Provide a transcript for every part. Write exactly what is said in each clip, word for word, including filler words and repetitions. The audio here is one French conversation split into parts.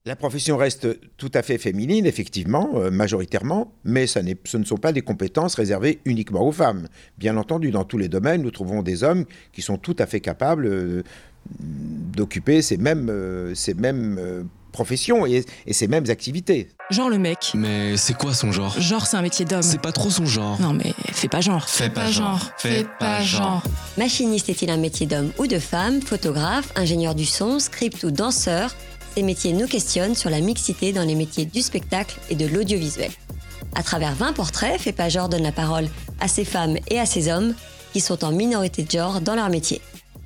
La profession reste tout à fait féminine, effectivement, euh, majoritairement, mais ça n'est, ce ne sont pas des compétences réservées uniquement aux femmes. Bien entendu, dans tous les domaines, nous trouvons des hommes qui sont tout à fait capables euh, d'occuper ces mêmes, euh, ces mêmes euh, professions et, et ces mêmes activités. Genre le mec. Mais c'est quoi son genre ? Genre c'est un métier d'homme. C'est pas trop son genre. Non mais fais pas genre. Fais pas genre. Fais pas genre. Machiniste est-il un métier d'homme ou de femme ? Photographe, ingénieur du son, script ou danseur ? Ces métiers nous questionnent sur la mixité dans les métiers du spectacle et de l'audiovisuel. À travers vingt portraits, Fais pas genre donne la parole à ces femmes et à ces hommes qui sont en minorité de genre dans leur métier.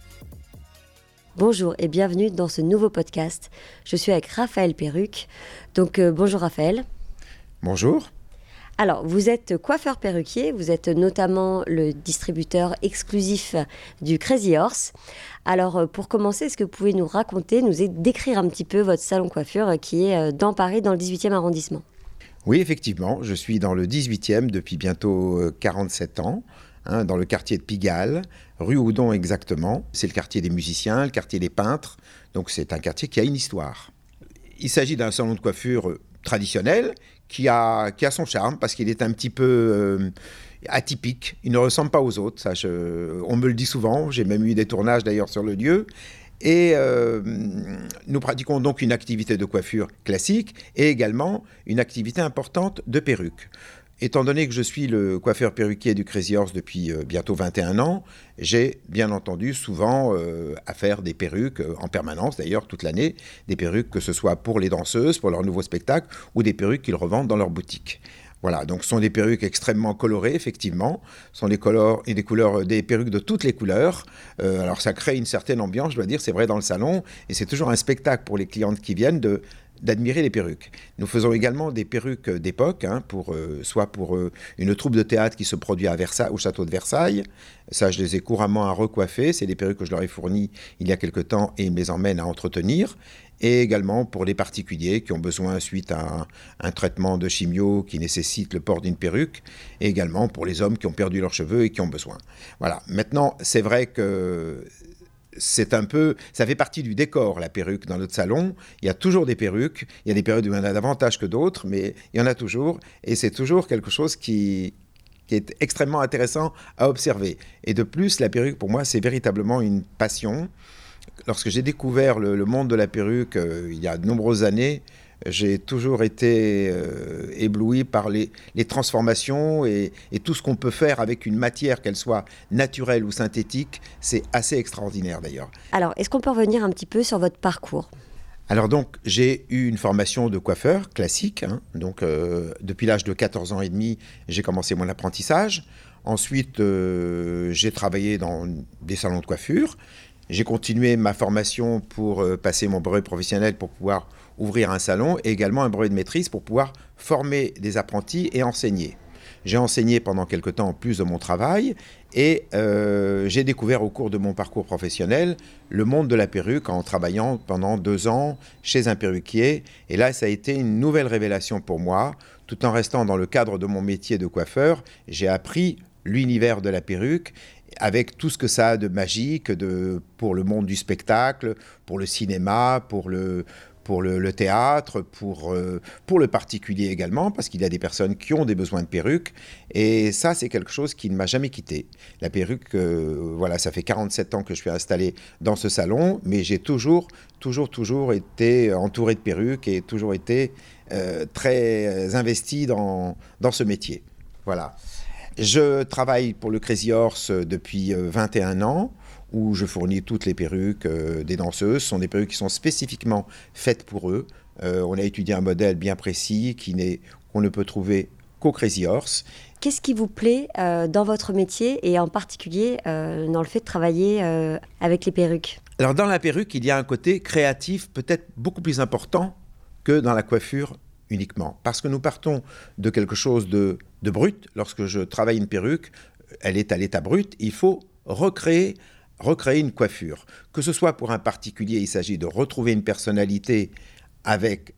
Bonjour et bienvenue dans ce nouveau podcast. Je suis avec Raphaël Perruque. Donc euh, bonjour Raphaël. Bonjour. Alors, vous êtes coiffeur perruquier, vous êtes notamment le distributeur exclusif du Crazy Horse. Alors, pour commencer, est-ce que vous pouvez nous raconter, nous décrire un petit peu votre salon coiffure qui est dans Paris, dans le dix-huitième arrondissement ? Oui, effectivement, je suis dans le dix-huitième depuis bientôt quarante-sept ans, hein, dans le quartier de Pigalle, rue Houdon exactement. C'est le quartier des musiciens, le quartier des peintres, donc c'est un quartier qui a une histoire. Il s'agit d'un salon de coiffure traditionnel, qui a, qui a son charme, parce qu'il est un petit peu euh, atypique. Il ne ressemble pas aux autres. Ça, je, on me le dit souvent. J'ai même eu des tournages d'ailleurs sur le lieu. Et euh, nous pratiquons donc une activité de coiffure classique et également une activité importante de perruque. Étant donné que je suis le coiffeur perruquier du Crazy Horse depuis euh, bientôt vingt et un ans, j'ai bien entendu souvent euh, à faire des perruques, euh, en permanence d'ailleurs toute l'année, des perruques que ce soit pour les danseuses, pour leur nouveau spectacle, ou des perruques qu'ils revendent dans leur boutique. Voilà, donc ce sont des perruques extrêmement colorées, effectivement. Ce sont des, colores, et des, couleurs, des perruques de toutes les couleurs. Euh, alors ça crée une certaine ambiance, je dois dire, c'est vrai dans le salon. Et c'est toujours un spectacle pour les clientes qui viennent de... d'admirer les perruques. Nous faisons également des perruques d'époque, hein, pour, euh, soit pour euh, une troupe de théâtre qui se produit à Versailles, au château de Versailles. Ça, je les ai couramment à recoiffer. C'est des perruques que je leur ai fournies il y a quelque temps et ils me les emmènent à entretenir. Et également pour les particuliers qui ont besoin, suite à un, un traitement de chimio qui nécessite le port d'une perruque, et également pour les hommes qui ont perdu leurs cheveux et qui ont besoin. Voilà. Maintenant, c'est vrai que c'est un peu, ça fait partie du décor, la perruque, dans notre salon. Il y a toujours des perruques. Il y a des périodes où il y en a davantage que d'autres, mais il y en a toujours. Et c'est toujours quelque chose qui, qui est extrêmement intéressant à observer. Et de plus, la perruque, pour moi, c'est véritablement une passion. Lorsque j'ai découvert le, le monde de la perruque euh, il y a de nombreuses années, j'ai toujours été euh, ébloui par les, les transformations et, et tout ce qu'on peut faire avec une matière, qu'elle soit naturelle ou synthétique. C'est assez extraordinaire d'ailleurs. Alors, est-ce qu'on peut revenir un petit peu sur votre parcours ? Alors donc, j'ai eu une formation de coiffeur classique. Hein, donc, euh, depuis l'âge de quatorze ans et demi, j'ai commencé mon apprentissage. Ensuite, euh, j'ai travaillé dans des salons de coiffure. J'ai continué ma formation pour euh, passer mon brevet professionnel pour pouvoir ouvrir un salon et également un brevet de maîtrise pour pouvoir former des apprentis et enseigner. J'ai enseigné pendant quelque temps en plus de mon travail et euh, j'ai découvert au cours de mon parcours professionnel le monde de la perruque en travaillant pendant deux ans chez un perruquier. Et là, ça a été une nouvelle révélation pour moi. Tout en restant dans le cadre de mon métier de coiffeur, j'ai appris l'univers de la perruque avec tout ce que ça a de magique de, pour le monde du spectacle, pour le cinéma, pour le, pour le, le théâtre, pour, euh, pour le particulier également, parce qu'il y a des personnes qui ont des besoins de perruque. Et ça, c'est quelque chose qui ne m'a jamais quitté. La perruque, euh, voilà, ça fait quarante-sept ans que je suis installé dans ce salon, mais j'ai toujours, toujours, toujours été entouré de perruques et toujours été euh, très investi dans, dans ce métier. Voilà. Je travaille pour le Crazy Horse depuis vingt et un ans, où je fournis toutes les perruques euh, des danseuses. Ce sont des perruques qui sont spécifiquement faites pour eux. Euh, on a étudié un modèle bien précis qui n'est, qu'on ne peut trouver qu'au Crazy Horse. Qu'est-ce qui vous plaît euh, dans votre métier et en particulier euh, dans le fait de travailler euh, avec les perruques ? Alors dans la perruque, il y a un côté créatif peut-être beaucoup plus important que dans la coiffure uniquement. Parce que nous partons de quelque chose de, de brut. Lorsque je travaille une perruque, elle est à l'état brut. Il faut recréer, recréer une coiffure. Que ce soit pour un particulier, il s'agit de retrouver une personnalité avec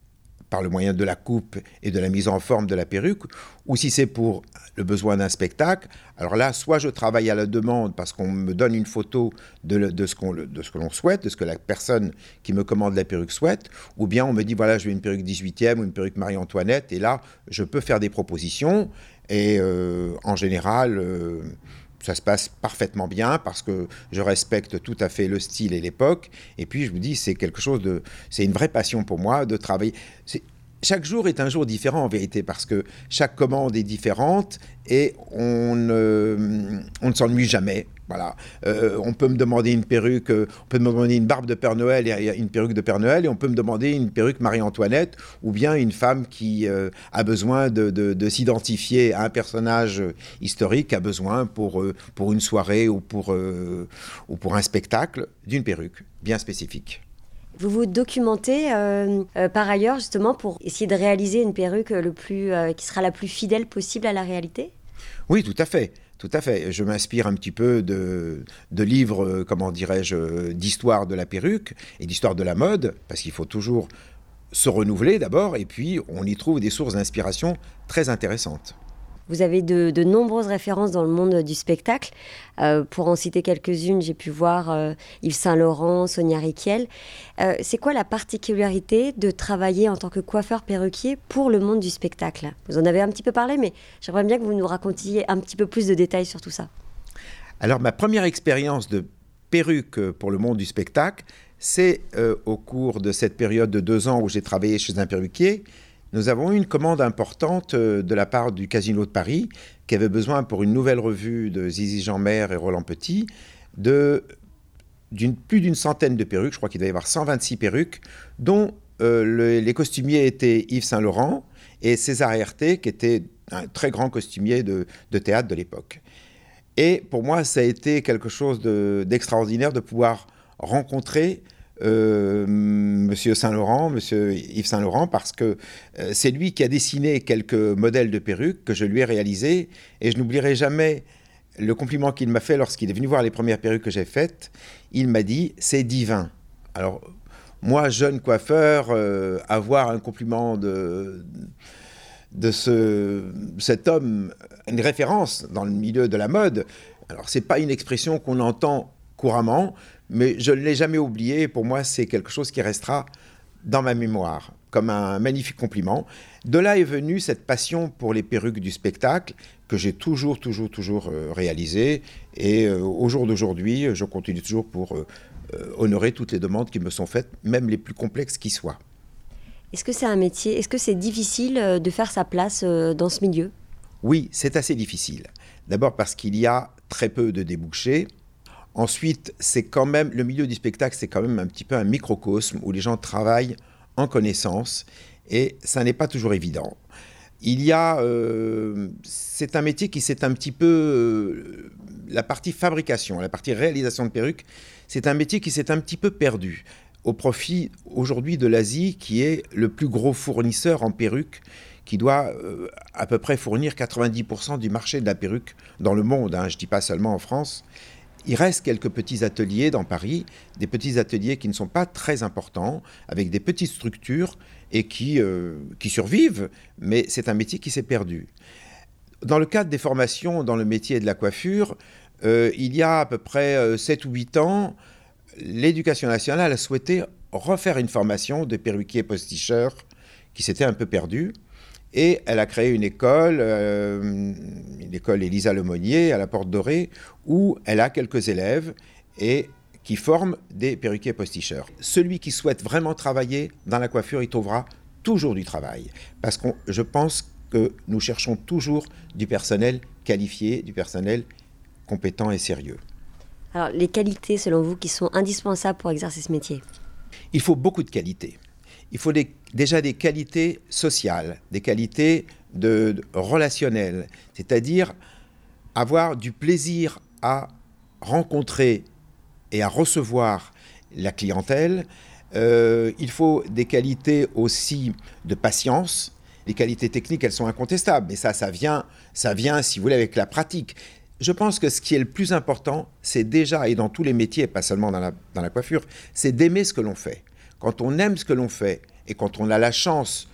par le moyen de la coupe et de la mise en forme de la perruque, ou si c'est pour le besoin d'un spectacle, alors là, soit je travaille à la demande parce qu'on me donne une photo de, le, de, ce, qu'on, de ce que l'on souhaite, de ce que la personne qui me commande la perruque souhaite, ou bien on me dit, voilà, je veux une perruque dix-huitième ou une perruque Marie-Antoinette, et là, je peux faire des propositions, et euh, en général... Euh, ça se passe parfaitement bien parce que je respecte tout à fait le style et l'époque. Et puis, je me dis, c'est quelque chose de... C'est une vraie passion pour moi de travailler. C'est, chaque jour est un jour différent, en vérité, parce que chaque commande est différente et on ne, on ne s'ennuie jamais. Voilà. Euh, on peut me demander une perruque, on peut me demander une barbe de Père Noël et une perruque de Père Noël, et on peut me demander une perruque Marie-Antoinette, ou bien une femme qui euh, a besoin de, de, de s'identifier à un personnage historique, a besoin pour, euh, pour une soirée ou pour, euh, ou pour un spectacle d'une perruque bien spécifique. Vous vous documentez euh, euh, par ailleurs justement pour essayer de réaliser une perruque le plus, euh, qui sera la plus fidèle possible à la réalité ? Oui, tout à fait. Tout à fait. Je m'inspire un petit peu de, de livres, euh, comment dirais-je, d'histoire de la perruque et d'histoire de la mode, parce qu'il faut toujours se renouveler d'abord, et puis on y trouve des sources d'inspiration très intéressantes. Vous avez de, de nombreuses références dans le monde du spectacle. Euh, pour en citer quelques-unes, j'ai pu voir euh, Yves Saint Laurent, Sonia Rykiel. Euh, c'est quoi la particularité de travailler en tant que coiffeur-perruquier pour le monde du spectacle ? Vous en avez un petit peu parlé, mais j'aimerais bien que vous nous racontiez un petit peu plus de détails sur tout ça. Alors, ma première expérience de perruque pour le monde du spectacle, c'est euh, au cours de cette période de deux ans où j'ai travaillé chez un perruquier. Nous avons eu une commande importante de la part du Casino de Paris, qui avait besoin pour une nouvelle revue de Zizi Jeanmaire et Roland Petit, de, d'une, plus d'une centaine de perruques, je crois qu'il devait y avoir cent vingt-six perruques, dont euh, le, les costumiers étaient Yves Saint Laurent et César Aerté, qui était un très grand costumier de, de théâtre de l'époque. Et pour moi, ça a été quelque chose de, d'extraordinaire de pouvoir rencontrer Euh, Monsieur Saint-Laurent, Monsieur Yves Saint-Laurent, parce que euh, c'est lui qui a dessiné quelques modèles de perruques que je lui ai réalisés, et je n'oublierai jamais le compliment qu'il m'a fait lorsqu'il est venu voir les premières perruques que j'ai faites. Il m'a dit « c'est divin ». Alors, moi, jeune coiffeur, euh, avoir un compliment de, de ce, cet homme, une référence dans le milieu de la mode, alors c'est pas une expression qu'on entend couramment, mais je ne l'ai jamais oublié. Pour moi, c'est quelque chose qui restera dans ma mémoire, comme un magnifique compliment. De là est venue cette passion pour les perruques du spectacle, que j'ai toujours, toujours, toujours euh, réalisée. Et euh, au jour d'aujourd'hui, je continue toujours pour euh, euh, honorer toutes les demandes qui me sont faites, même les plus complexes qui soient. Est-ce que c'est un métier, est-ce que c'est difficile de faire sa place dans ce milieu ? Oui, c'est assez difficile. D'abord parce qu'il y a très peu de débouchés. Ensuite, c'est quand même, le milieu du spectacle, c'est quand même un petit peu un microcosme où les gens travaillent en connaissance et ça n'est pas toujours évident. Il y a, euh, c'est un métier qui s'est un petit peu, euh, la partie fabrication, la partie réalisation de perruques, c'est un métier qui s'est un petit peu perdu au profit aujourd'hui de l'Asie, qui est le plus gros fournisseur en perruques, qui doit euh, à peu près fournir quatre-vingt-dix pour cent du marché de la perruque dans le monde, hein, je ne dis pas seulement en France. Il reste quelques petits ateliers dans Paris, des petits ateliers qui ne sont pas très importants, avec des petites structures et qui, euh, qui survivent, mais c'est un métier qui s'est perdu. Dans le cadre des formations dans le métier de la coiffure, euh, il y a à peu près euh, sept ou huit ans, l'Éducation nationale a souhaité refaire une formation de perruquier posticheur qui s'était un peu perdue. Et elle a créé une école, euh, l'école Élisa Lemonnier à la Porte Dorée, où elle a quelques élèves et qui forment des perruquiers posticheurs. Celui qui souhaite vraiment travailler dans la coiffure, il trouvera toujours du travail. Parce que je pense que nous cherchons toujours du personnel qualifié, du personnel compétent et sérieux. Alors, les qualités, selon vous, qui sont indispensables pour exercer ce métier ? Il faut beaucoup de qualités. Il faut des, déjà des qualités sociales, des qualités de, de relationnelles, c'est-à-dire avoir du plaisir à rencontrer et à recevoir la clientèle. Euh, il faut des qualités aussi de patience. Les qualités techniques, elles sont incontestables, mais ça, ça vient, ça vient, si vous voulez, avec la pratique. Je pense que ce qui est le plus important, c'est déjà, et dans tous les métiers, pas seulement dans la, dans la coiffure, c'est d'aimer ce que l'on fait. Quand on aime ce que l'on fait et quand on a la chance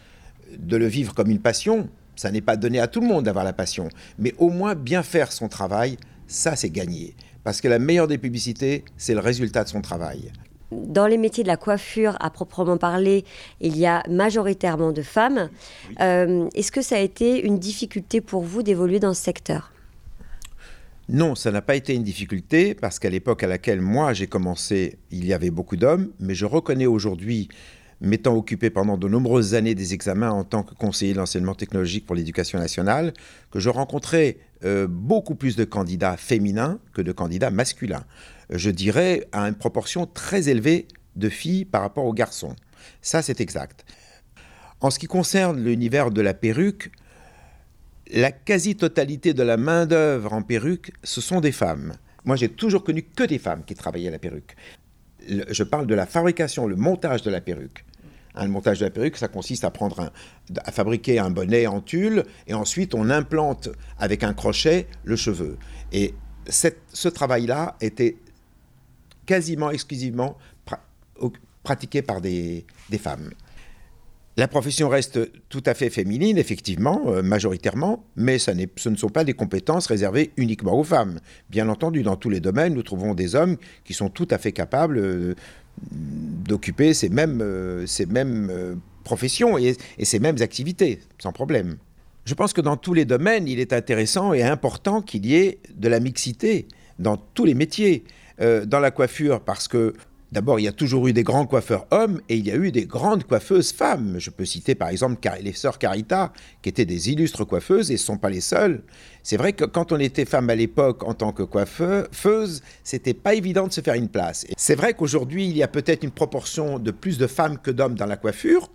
de le vivre comme une passion. Ça n'est pas donné à tout le monde d'avoir la passion. Mais au moins bien faire son travail, ça c'est gagné. Parce que la meilleure des publicités, c'est le résultat de son travail. Dans les métiers de la coiffure, à proprement parler, il y a majoritairement de femmes. Oui. Euh, est-ce que ça a été une difficulté pour vous d'évoluer dans ce secteur ? Non, ça n'a pas été une difficulté parce qu'à l'époque à laquelle moi j'ai commencé, il y avait beaucoup d'hommes. Mais je reconnais aujourd'hui, m'étant occupé pendant de nombreuses années des examens en tant que conseiller de l'enseignement technologique pour l'éducation nationale, que je rencontrais euh, beaucoup plus de candidats féminins que de candidats masculins. Je dirais à une proportion très élevée de filles par rapport aux garçons. Ça, c'est exact. En ce qui concerne l'univers de la perruque, la quasi-totalité de la main-d'œuvre en perruque, ce sont des femmes. Moi, j'ai toujours connu que des femmes qui travaillaient à la perruque. Le, je parle de la fabrication, le montage de la perruque. Hein, le montage de la perruque, ça consiste à, prendre un, à fabriquer un bonnet en tulle et ensuite on implante avec un crochet le cheveu. Et cette, ce travail-là était quasiment exclusivement pra- pratiqué par des, des femmes. La profession reste tout à fait féminine, effectivement, euh, majoritairement, mais ça n'est, ce ne sont pas des compétences réservées uniquement aux femmes. Bien entendu, dans tous les domaines, nous trouvons des hommes qui sont tout à fait capables euh, d'occuper ces mêmes, euh, ces mêmes euh, professions et, et ces mêmes activités, sans problème. Je pense que dans tous les domaines, il est intéressant et important qu'il y ait de la mixité dans tous les métiers. Euh, dans la coiffure, parce que d'abord, il y a toujours eu des grands coiffeurs hommes et il y a eu des grandes coiffeuses femmes. Je peux citer par exemple les sœurs Carita, qui étaient des illustres coiffeuses et ne sont pas les seules. C'est vrai que quand on était femme à l'époque en tant que coiffeuse, c'était pas évident de se faire une place. Et c'est vrai qu'aujourd'hui, il y a peut-être une proportion de plus de femmes que d'hommes dans la coiffure.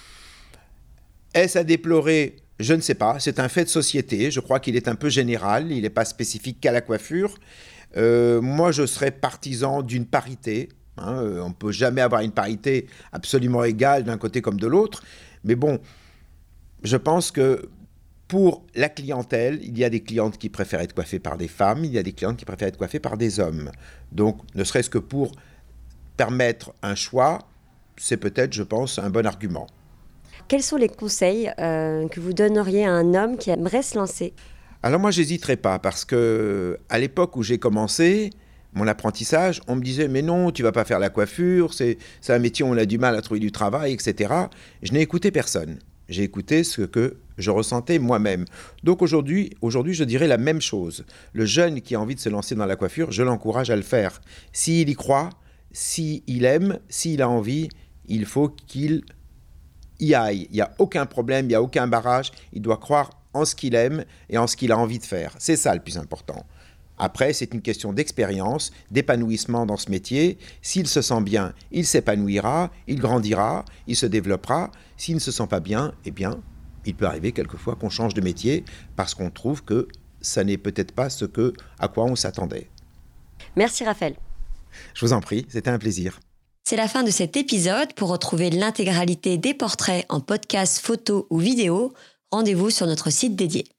Est-ce à déplorer ? Je ne sais pas. C'est un fait de société. Je crois qu'il est un peu général. Il n'est pas spécifique qu'à la coiffure. Euh, moi, je serais partisan d'une parité. Hein, euh, on ne peut jamais avoir une parité absolument égale d'un côté comme de l'autre. Mais bon, je pense que pour la clientèle, il y a des clientes qui préfèrent être coiffées par des femmes, il y a des clientes qui préfèrent être coiffées par des hommes. Donc, ne serait-ce que pour permettre un choix, c'est peut-être, je pense, un bon argument. Quels sont les conseils euh, que vous donneriez à un homme qui aimerait se lancer ? Alors moi, j'hésiterai pas parce que à l'époque où j'ai commencé mon apprentissage, on me disait « mais non, tu vas pas faire la coiffure, c'est, c'est un métier où on a du mal à trouver du travail, et cetera » Je n'ai écouté personne. J'ai écouté ce que je ressentais moi-même. Donc aujourd'hui, aujourd'hui, je dirais la même chose. Le jeune qui a envie de se lancer dans la coiffure, je l'encourage à le faire. S'il y croit, s'il aime, s'il a envie, il faut qu'il y aille. Il n'y a aucun problème, il n'y a aucun barrage. Il doit croire en ce qu'il aime et en ce qu'il a envie de faire. C'est ça le plus important. Après, c'est une question d'expérience, d'épanouissement dans ce métier. S'il se sent bien, il s'épanouira, il grandira, il se développera. S'il ne se sent pas bien, eh bien, il peut arriver quelquefois qu'on change de métier parce qu'on trouve que ça n'est peut-être pas ce que, à quoi on s'attendait. Merci Raphaël. Je vous en prie, c'était un plaisir. C'est la fin de cet épisode. Pour retrouver l'intégralité des portraits en podcast, photo ou vidéo, rendez-vous sur notre site dédié.